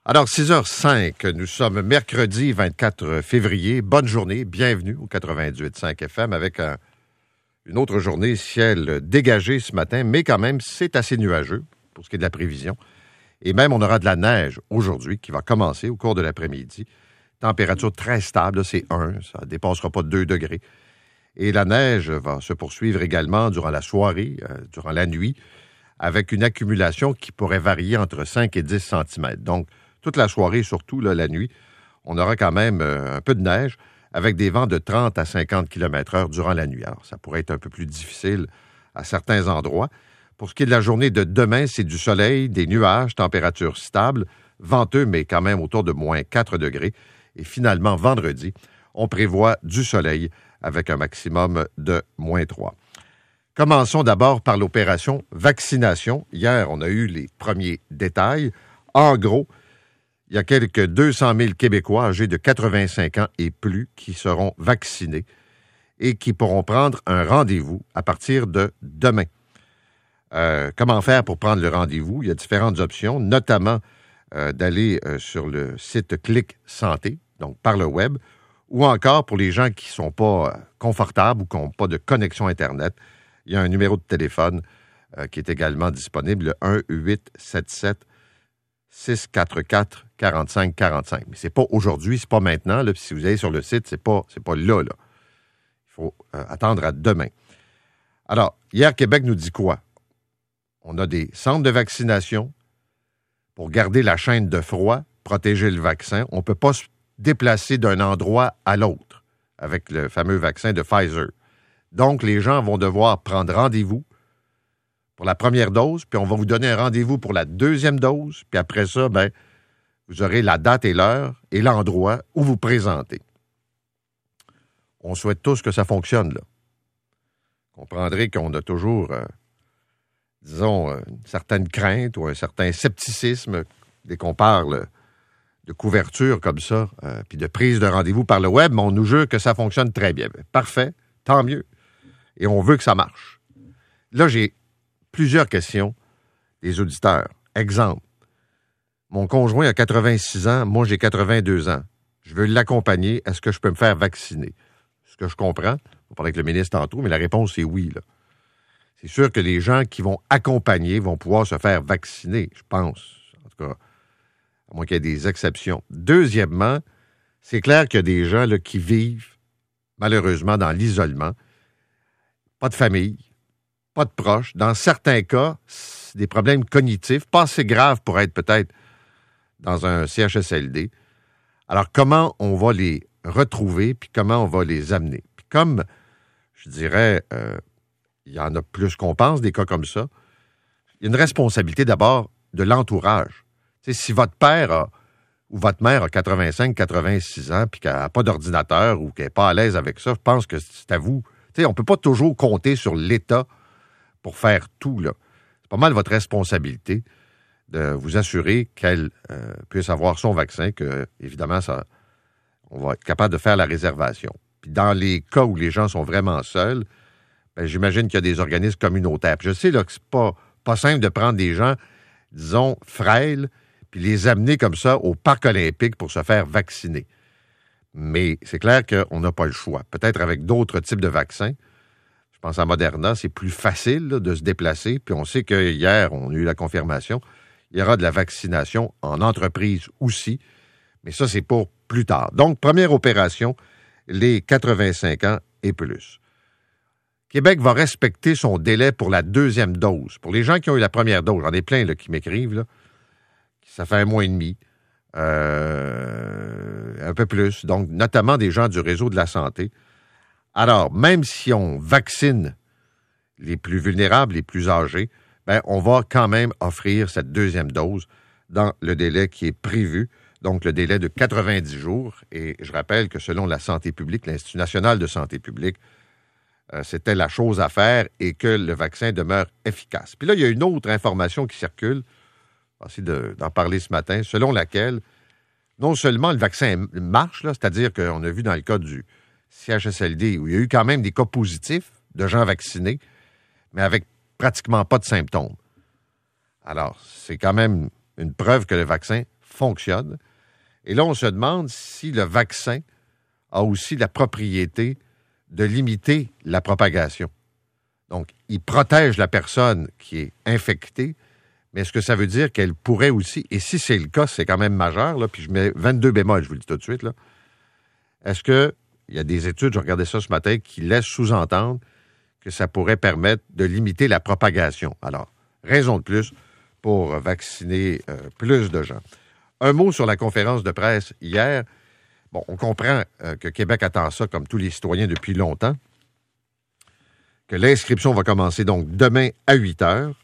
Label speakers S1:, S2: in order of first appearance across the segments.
S1: Alors, 6h05, nous sommes mercredi 24 février. Bonne journée, bienvenue au 98.5 FM avec une autre journée, ciel dégagé ce matin, mais quand même, c'est assez nuageux pour ce qui est de la prévision. Et même, on aura de la neige aujourd'hui qui va commencer au cours de l'après-midi. Température très stable, là, c'est 1, ça ne dépassera pas 2 degrés. Et la neige va se poursuivre également durant la soirée, durant la nuit, avec une accumulation qui pourrait varier entre 5 et 10 cm. Donc, toute la soirée, surtout là, la nuit, on aura quand même un peu de neige avec des vents de 30 à 50 km/h durant la nuit. Alors, ça pourrait être un peu plus difficile à certains endroits. Pour ce qui est de la journée de demain, c'est du soleil, des nuages, température stable, venteux, mais quand même autour de moins 4 degrés. Et finalement, vendredi, on prévoit du soleil avec un maximum de moins 3. Commençons d'abord par l'opération vaccination. Hier, on a eu les premiers détails. En gros, il y a quelques 200 000 Québécois âgés de 85 ans et plus qui seront vaccinés et qui pourront prendre un rendez-vous à partir de demain. Comment faire pour prendre le rendez-vous? Il y a différentes options, notamment d'aller sur le site Clic Santé, donc par le web, ou encore pour les gens qui ne sont pas confortables ou qui n'ont pas de connexion Internet, il y a un numéro de téléphone qui est également disponible, le 1-877-644-4545. Mais ce n'est pas aujourd'hui, ce n'est pas maintenant. Là, si vous allez sur le site, ce n'est pas là. Il faut attendre à demain. Alors, hier, Québec nous dit quoi? On a des centres de vaccination pour garder la chaîne de froid, protéger le vaccin. On ne peut pas se déplacer d'un endroit à l'autre avec le fameux vaccin de Pfizer. Donc, les gens vont devoir prendre rendez-vous pour la première dose, puis on va vous donner un rendez-vous pour la deuxième dose, puis après ça, vous aurez la date et l'heure et l'endroit où vous présentez. On souhaite tous que ça fonctionne, là. Vous comprendrez qu'on a toujours, une certaine crainte ou un certain scepticisme dès qu'on parle de couverture comme ça, puis de prise de rendez-vous par le web, mais on nous jure que ça fonctionne très bien. Parfait, tant mieux. Et on veut que ça marche. Là, j'ai plusieurs questions des auditeurs. Exemple, mon conjoint a 86 ans, moi j'ai 82 ans. Je veux l'accompagner, est-ce que je peux me faire vacciner? Ce que je comprends, on va parler avec le ministre tantôt, mais la réponse est oui, là. C'est sûr que les gens qui vont accompagner vont pouvoir se faire vacciner, je pense. En tout cas, à moins qu'il y ait des exceptions. Deuxièmement, c'est clair qu'il y a des gens là, qui vivent, malheureusement, dans l'isolement. Pas de famille, pas de proches. Dans certains cas, c'est des problèmes cognitifs, pas assez graves pour être peut-être dans un CHSLD. Alors, comment on va les retrouver, puis comment on va les amener? Puis comme, je dirais, il y en a plus qu'on pense, des cas comme ça, il y a une responsabilité d'abord de l'entourage. Tu sais, si votre père ou votre mère a 85, 86 ans, puis qu'elle n'a pas d'ordinateur ou qu'elle n'est pas à l'aise avec ça, je pense que c'est à vous. Tu sais, on ne peut pas toujours compter sur l'État pour faire tout, là. C'est pas mal votre responsabilité de vous assurer qu'elle puisse avoir son vaccin, que, évidemment, on va être capable de faire la réservation. Puis dans les cas où les gens sont vraiment seuls, j'imagine qu'il y a des organismes communautaires. Puis je sais là, que c'est pas simple de prendre des gens, disons, frêles, puis les amener comme ça au parc olympique pour se faire vacciner. Mais c'est clair qu'on n'a pas le choix. Peut-être avec d'autres types de vaccins. Je pense à Moderna, c'est plus facile là, de se déplacer. Puis on sait que hier, on a eu la confirmation, il y aura de la vaccination en entreprise aussi. Mais ça, c'est pour plus tard. Donc, première opération, les 85 ans et plus. Québec va respecter son délai pour la deuxième dose. Pour les gens qui ont eu la première dose, j'en ai plein là, qui m'écrivent, là, ça fait 1 mois et demi. Un peu plus, donc notamment des gens du réseau de la santé. Alors, même si on vaccine les plus vulnérables, les plus âgés, on va quand même offrir cette deuxième dose dans le délai qui est prévu, donc le délai de 90 jours. Et je rappelle que selon la santé publique, l'Institut national de santé publique, c'était la chose à faire et que le vaccin demeure efficace. Puis là, il y a une autre information qui circule, je vais essayer d'en parler ce matin, selon laquelle non seulement le vaccin marche, là, c'est-à-dire qu'on a vu dans le cas du CHSLD où il y a eu quand même des cas positifs de gens vaccinés, mais avec pratiquement pas de symptômes. Alors, c'est quand même une preuve que le vaccin fonctionne. Et là, on se demande si le vaccin a aussi la propriété de limiter la propagation. Donc, il protège la personne qui est infectée, mais est-ce que ça veut dire qu'elle pourrait aussi, et si c'est le cas, c'est quand même majeur, là, puis je mets 22 bémols, je vous le dis tout de suite, là, est-ce qu'il y a des études, je regardais ça ce matin, qui laissent sous-entendre que ça pourrait permettre de limiter la propagation. Alors, raison de plus pour vacciner plus de gens. Un mot sur la conférence de presse hier. Bon, on comprend que Québec attend ça, comme tous les citoyens, depuis longtemps, que l'inscription va commencer donc demain à 8 heures.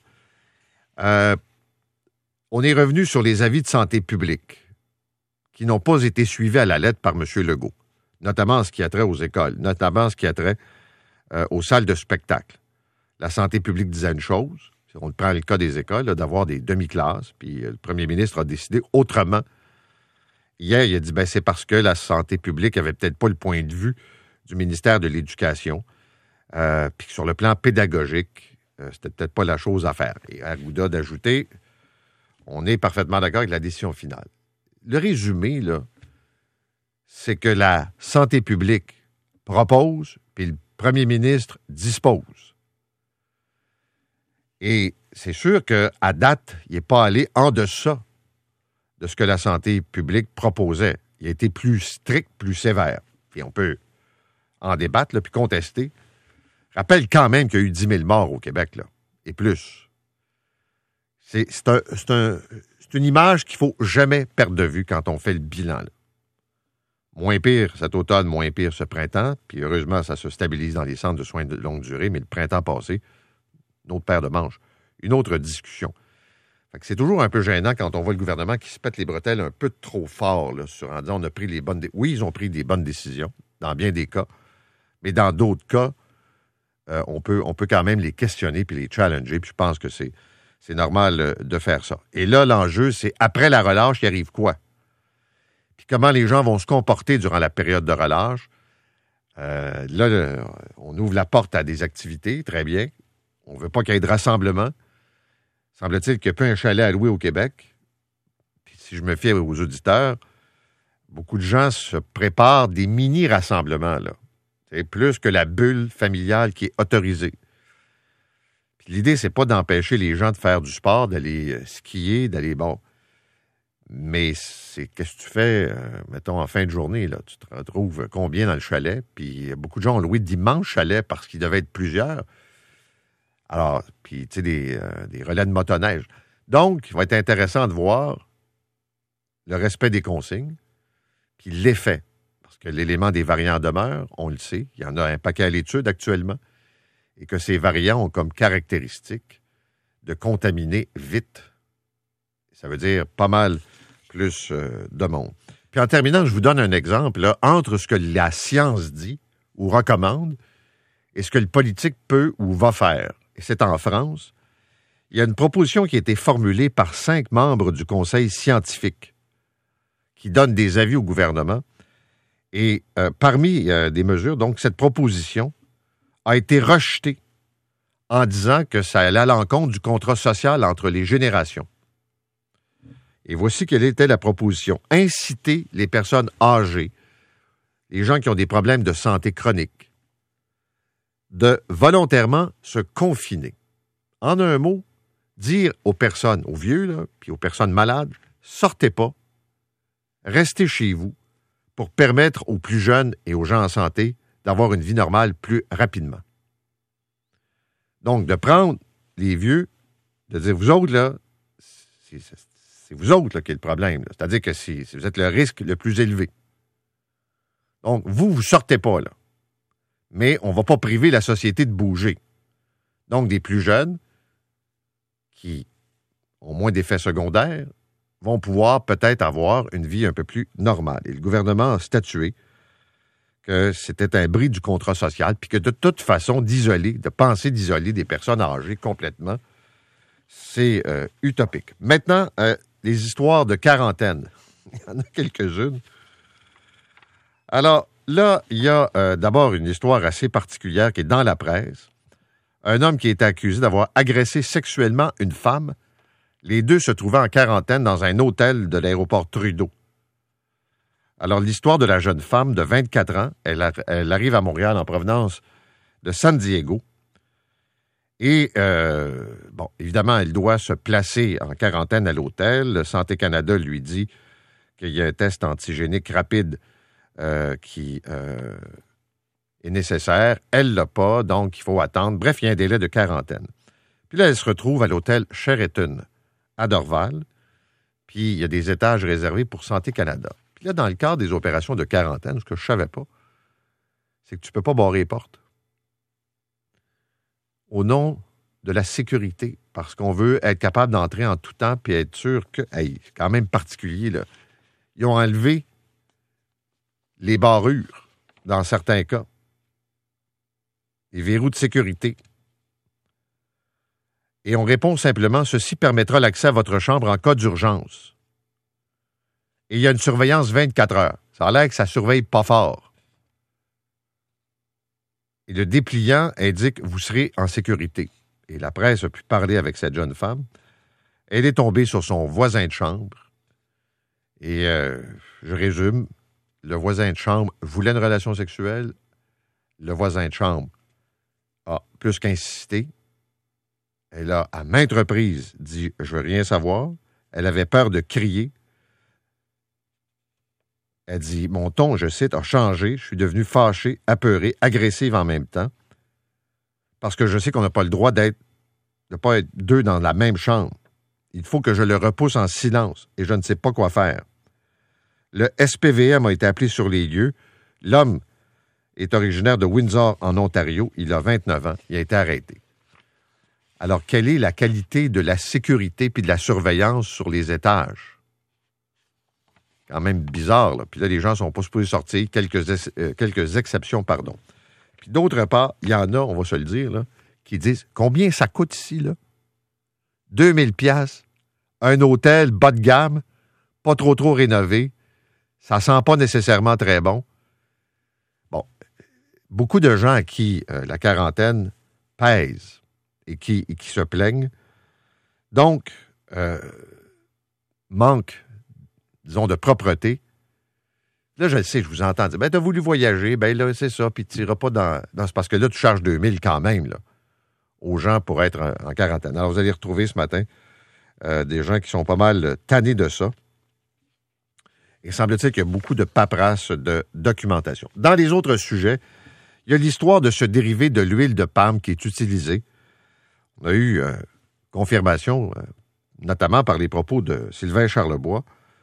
S1: On est revenu sur les avis de santé publique qui n'ont pas été suivis à la lettre par M. Legault, notamment en ce qui a trait aux écoles, notamment en ce qui a trait aux salles de spectacle. La santé publique disait une chose, on prend le cas des écoles, là, d'avoir des demi-classes, puis le premier ministre a décidé autrement. Hier, il a dit, c'est parce que la santé publique avait peut-être pas le point de vue du ministère de l'Éducation, puis que sur le plan pédagogique, c'était peut-être pas la chose à faire. Et Arruda d'ajouter, on est parfaitement d'accord avec la décision finale. Le résumé, là, c'est que la santé publique propose, puis le premier ministre dispose. Et c'est sûr qu'à date, il n'est pas allé en deçà de ce que la santé publique proposait. Il a été plus strict, plus sévère. Puis on peut en débattre, là, puis contester. Rappelle quand même qu'il y a eu 10 000 morts au Québec, là, et plus. C'est une image qu'il ne faut jamais perdre de vue quand on fait le bilan, là. Moins pire cet automne, moins pire ce printemps, puis heureusement, ça se stabilise dans les centres de soins de longue durée, mais le printemps passé, une autre paire de manches, une autre discussion. Fait que c'est toujours un peu gênant quand on voit le gouvernement qui se pète les bretelles un peu trop fort, là, en disant on a pris les bonnes... Oui, ils ont pris des bonnes décisions, dans bien des cas, mais dans d'autres cas, on peut quand même les questionner puis les challenger, puis je pense que c'est normal de faire ça. Et là, l'enjeu, c'est après la relâche, il arrive quoi? Puis comment les gens vont se comporter durant la période de relâche? Là, on ouvre la porte à des activités, très bien. On ne veut pas qu'il y ait de rassemblement. Semble-t-il qu'il n'y a pas un chalet à louer au Québec. Puis si je me fie aux auditeurs, beaucoup de gens se préparent des mini-rassemblements, là. C'est plus que la bulle familiale qui est autorisée. Puis l'idée, c'est pas d'empêcher les gens de faire du sport, d'aller skier, d'aller... Bon, mais c'est qu'est-ce que tu fais, mettons, en fin de journée, là? Tu te retrouves combien dans le chalet? Puis beaucoup de gens ont loué d'immenses chalets parce qu'ils devaient être plusieurs. Alors, puis, tu sais, des relais de motoneige. Donc, il va être intéressant de voir le respect des consignes, puis l'effet. Parce que l'élément des variants demeure, on le sait, il y en a un paquet à l'étude actuellement, et que ces variants ont comme caractéristique de contaminer vite. Ça veut dire pas mal plus de monde. Puis en terminant, je vous donne un exemple, là, entre ce que la science dit ou recommande et ce que le politique peut ou va faire. Et c'est en France. Il y a une proposition qui a été formulée par 5 membres du Conseil scientifique qui donnent des avis au gouvernement. Et parmi des mesures, donc, cette proposition a été rejetée en disant que ça allait à l'encontre du contrat social entre les générations. Et voici quelle était la proposition. Inciter les personnes âgées, les gens qui ont des problèmes de santé chronique, de volontairement se confiner. En un mot, dire aux personnes, aux vieux, là, puis aux personnes malades, sortez pas, restez chez vous pour permettre aux plus jeunes et aux gens en santé d'avoir une vie normale plus rapidement. Donc, de prendre les vieux, de dire, vous autres, là, c'est vous autres là, qui est le problème. Là. C'est-à-dire que vous êtes le risque le plus élevé. Donc, vous sortez pas, là. Mais on ne va pas priver la société de bouger. Donc, des plus jeunes qui ont moins d'effets secondaires vont pouvoir peut-être avoir une vie un peu plus normale. Et le gouvernement a statué que c'était un bris du contrat social, puis que de toute façon, de penser d'isoler des personnes âgées complètement, c'est utopique. Maintenant, les histoires de quarantaine. Il y en a quelques-unes. Alors, là, il y a d'abord une histoire assez particulière qui est dans la presse. Un homme qui a été accusé d'avoir agressé sexuellement une femme Les deux se trouvaient en quarantaine dans un hôtel de l'aéroport Trudeau. Alors, l'histoire de la jeune femme de 24 ans, elle arrive à Montréal en provenance de San Diego. Et, évidemment, elle doit se placer en quarantaine à l'hôtel. Santé Canada lui dit qu'il y a un test antigénique rapide qui est nécessaire. Elle ne l'a pas, donc il faut attendre. Bref, il y a un délai de quarantaine. Puis là, elle se retrouve à l'hôtel Sheraton à Dorval. Puis il y a des étages réservés pour Santé Canada. Puis là, dans le cadre des opérations de quarantaine, ce que je ne savais pas, c'est que tu ne peux pas barrer les portes. Au nom de la sécurité, parce qu'on veut être capable d'entrer en tout temps puis être sûr que, c'est quand même particulier, là, ils ont enlevé les barrures dans certains cas, les verrous de sécurité. Et on répond simplement, ceci permettra l'accès à votre chambre en cas d'urgence. Et il y a une surveillance 24 heures. Ça a l'air que ça surveille pas fort. Et le dépliant indique « Vous serez en sécurité ». Et la presse a pu parler avec cette jeune femme. Elle est tombée sur son voisin de chambre. Et je résume, le voisin de chambre voulait une relation sexuelle. Le voisin de chambre a plus qu'insisté. Elle a, à maintes reprises, dit « Je veux rien savoir ». Elle avait peur de crier. Elle dit « Mon ton, je cite, a changé. Je suis devenue fâchée, apeurée, agressive en même temps. Parce que je sais qu'on n'a pas le droit de ne pas être deux dans la même chambre. Il faut que je le repousse en silence et je ne sais pas quoi faire. » Le SPVM a été appelé sur les lieux. L'homme est originaire de Windsor, en Ontario. Il a 29 ans. Il a été arrêté. Alors, quelle est la qualité de la sécurité puis de la surveillance sur les étages? Quand même bizarre, là. Puis là, les gens ne sont pas supposés sortir. Quelques exceptions, pardon. Puis d'autre part, il y en a, on va se le dire, là, qui disent « Combien ça coûte ici, là? 2000 $, un hôtel bas de gamme, pas trop rénové, ça sent pas nécessairement très bon. » Bon, beaucoup de gens à qui la quarantaine pèse et qui se plaignent. Donc, manque, disons, de propreté. Là, je le sais, je vous entends dire, tu as voulu voyager, là, c'est ça, puis tu n'iras pas dans... C'est parce que là, tu charges 2000 quand même, là, aux gens pour être en quarantaine. Alors, vous allez retrouver ce matin des gens qui sont pas mal tannés de ça. Et semble-t-il qu'il y a beaucoup de paperasse de documentation. Dans les autres sujets, il y a l'histoire de ce dérivé de l'huile de palme qui est utilisée. On a eu confirmation, notamment par les propos de Sylvain Charlebois,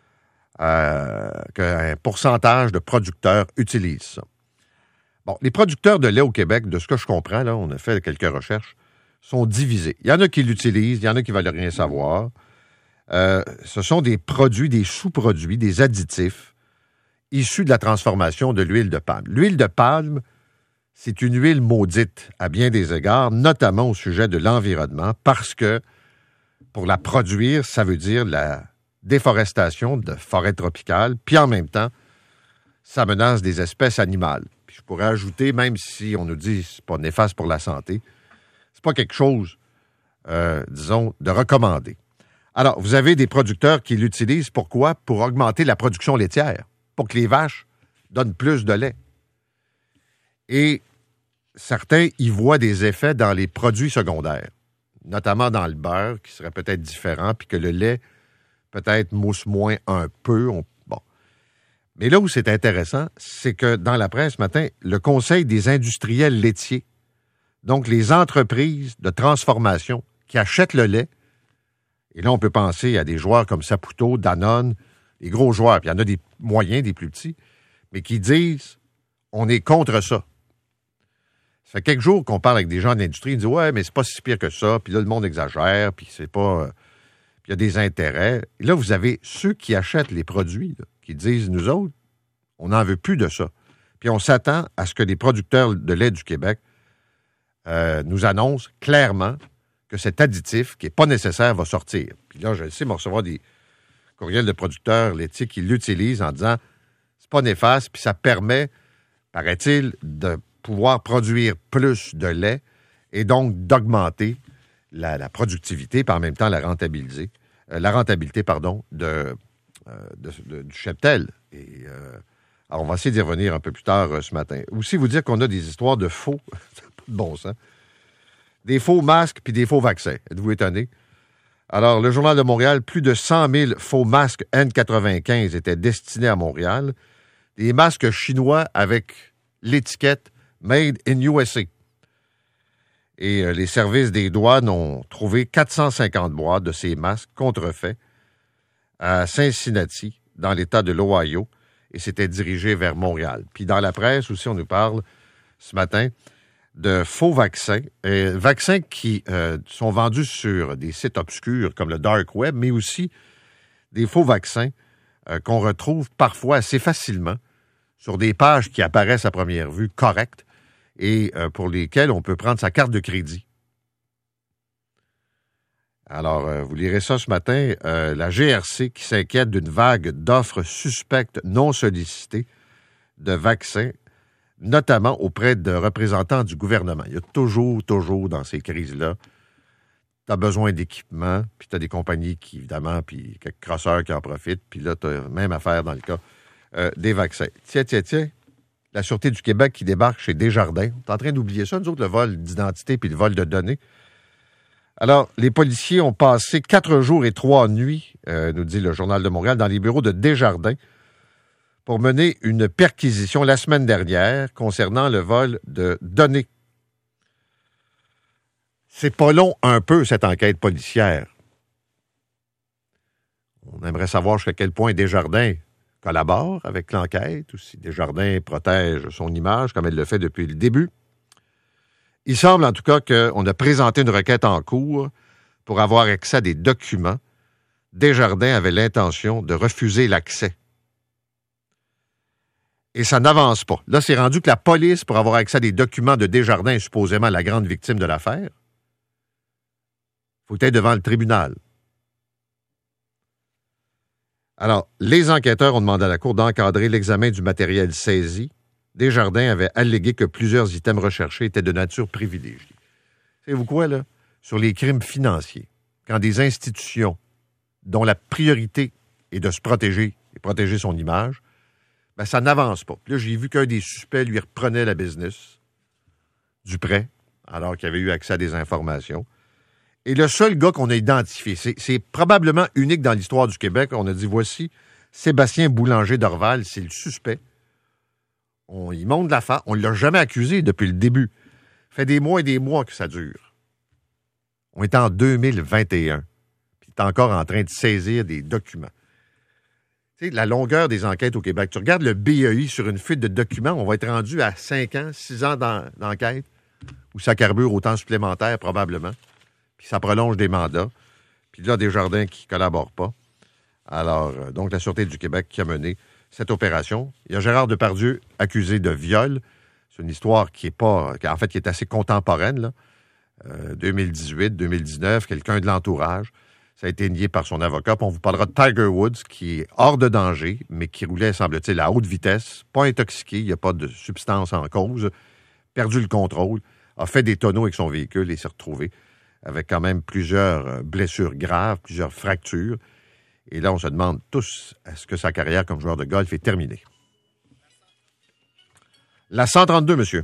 S1: qu'un pourcentage de producteurs utilisent ça. Bon, les producteurs de lait au Québec, de ce que je comprends, là, on a fait quelques recherches, sont divisés. Il y en a qui l'utilisent, il y en a qui ne veulent rien savoir. Ce sont des produits, des sous-produits, des additifs issus de la transformation de l'huile de palme. L'huile de palme, c'est une huile maudite à bien des égards, notamment au sujet de l'environnement, parce que pour la produire, ça veut dire la déforestation de forêts tropicales, puis en même temps, ça menace des espèces animales. Puis je pourrais ajouter, même si on nous dit que ce n'est pas néfaste pour la santé, c'est pas quelque chose, disons, de recommandé. Alors, vous avez des producteurs qui l'utilisent, pourquoi? Pour augmenter la production laitière, pour que les vaches donnent plus de lait. Et certains y voient des effets dans les produits secondaires, notamment dans le beurre, qui serait peut-être différent, puis que le lait peut-être mousse moins un peu. Bon. Mais là où c'est intéressant, c'est que dans la presse ce matin, le Conseil des industriels laitiers, donc les entreprises de transformation qui achètent le lait, et là on peut penser à des joueurs comme Saputo, Danone, les gros joueurs, puis il y en a des moyens, des plus petits, mais qui disent on est contre ça. Ça fait quelques jours qu'on parle avec des gens de l'industrie, ils disent « Ouais, mais c'est pas si pire que ça, puis là, le monde exagère, puis c'est pas... puis il y a des intérêts. » Et là, vous avez ceux qui achètent les produits, là, qui disent « Nous autres, on n'en veut plus de ça. » Puis on s'attend à ce que les producteurs de lait du Québec nous annoncent clairement que cet additif, qui n'est pas nécessaire, va sortir. Puis là, je le sais, on va recevoir des courriels de producteurs laitiers qui l'utilisent en disant « C'est pas néfaste, puis ça permet, paraît-il, de pouvoir produire plus de lait et donc d'augmenter la productivité, puis en même temps la rentabiliser. » la rentabilité, du cheptel. Alors, on va essayer d'y revenir un peu plus tard ce matin. Aussi, vous dire qu'on a des histoires de faux, c'est pas de bon sens, des faux masques puis des faux vaccins. Êtes-vous étonné? Alors, le Journal de Montréal, plus de 100 000 faux masques N95 étaient destinés à Montréal. Des masques chinois avec l'étiquette Made in USA. Et les services des douanes ont trouvé 450 boîtes de ces masques contrefaits à Cincinnati, dans l'État de l'Ohio, et c'était dirigé vers Montréal. Puis dans la presse aussi, on nous parle ce matin de faux vaccins, vaccins qui sont vendus sur des sites obscurs comme le Dark Web, mais aussi des faux vaccins qu'on retrouve parfois assez facilement sur des pages qui apparaissent à première vue correctes et pour lesquelles on peut prendre sa carte de crédit. Alors, vous lirez ça ce matin, la GRC qui s'inquiète d'une vague d'offres suspectes non sollicitées de vaccins, notamment auprès de représentants du gouvernement. Il y a toujours dans ces crises-là, tu as besoin d'équipement, puis tu as des compagnies qui, évidemment, puis quelques crosseurs qui en profitent, puis là, tu as même affaire dans le cas des vaccins. Tiens, la Sûreté du Québec qui débarque chez Desjardins. On est en train d'oublier ça, nous autres, le vol d'identité puis le vol de données. Alors, les policiers ont passé 4 jours et 3 nuits, nous dit le Journal de Montréal, dans les bureaux de Desjardins pour mener une perquisition la semaine dernière concernant le vol de données. C'est pas long un peu, cette enquête policière. On aimerait savoir jusqu'à quel point Desjardins collabore avec l'enquête, ou si Desjardins protège son image, comme elle le fait depuis le début. Il semble en tout cas qu'on a présenté une requête en cours pour avoir accès à des documents. Desjardins avait l'intention de refuser l'accès. Et ça n'avance pas. Là, c'est rendu que la police, pour avoir accès à des documents de Desjardins, supposément la grande victime de l'affaire, faut être devant le tribunal. Alors, les enquêteurs ont demandé à la Cour d'encadrer l'examen du matériel saisi. Desjardins avait allégué que plusieurs items recherchés étaient de nature privilégiée. Savez-vous quoi, là? Sur les crimes financiers, quand des institutions dont la priorité est de se protéger et protéger son image, ben ça n'avance pas. Puis là, j'ai vu qu'un des suspects lui reprenait la business du prêt, alors qu'il avait eu accès à des informations. Et le seul gars qu'on a identifié, c'est probablement unique dans l'histoire du Québec, on a dit, voici Sébastien Boulanger d'Orval, c'est le suspect. Il monte de la face, on ne l'a jamais accusé depuis le début. Ça fait des mois et des mois que ça dure. On est en 2021, puis il est encore en train de saisir des documents. Tu sais, la longueur des enquêtes au Québec. Tu regardes le BEI sur une fuite de documents, on va être rendu à 5 ans, 6 ans d'enquête, où ça carbure autant supplémentaire probablement. Puis ça prolonge des mandats. Puis là, Desjardins qui ne collaborent pas. Alors, donc, la Sûreté du Québec qui a mené cette opération. Il y a Gérard Depardieu accusé de viol. C'est une histoire qui est assez contemporaine, là. 2018, 2019, quelqu'un de l'entourage. Ça a été nié par son avocat. Puis on vous parlera de Tiger Woods, qui est hors de danger, mais qui roulait, semble-t-il, à haute vitesse, pas intoxiqué, il n'y a pas de substance en cause, perdu le contrôle, a fait des tonneaux avec son véhicule et s'est retrouvé avec quand même plusieurs blessures graves, plusieurs fractures. Et là, on se demande tous, est-ce que sa carrière comme joueur de golf est terminée? La 132, monsieur.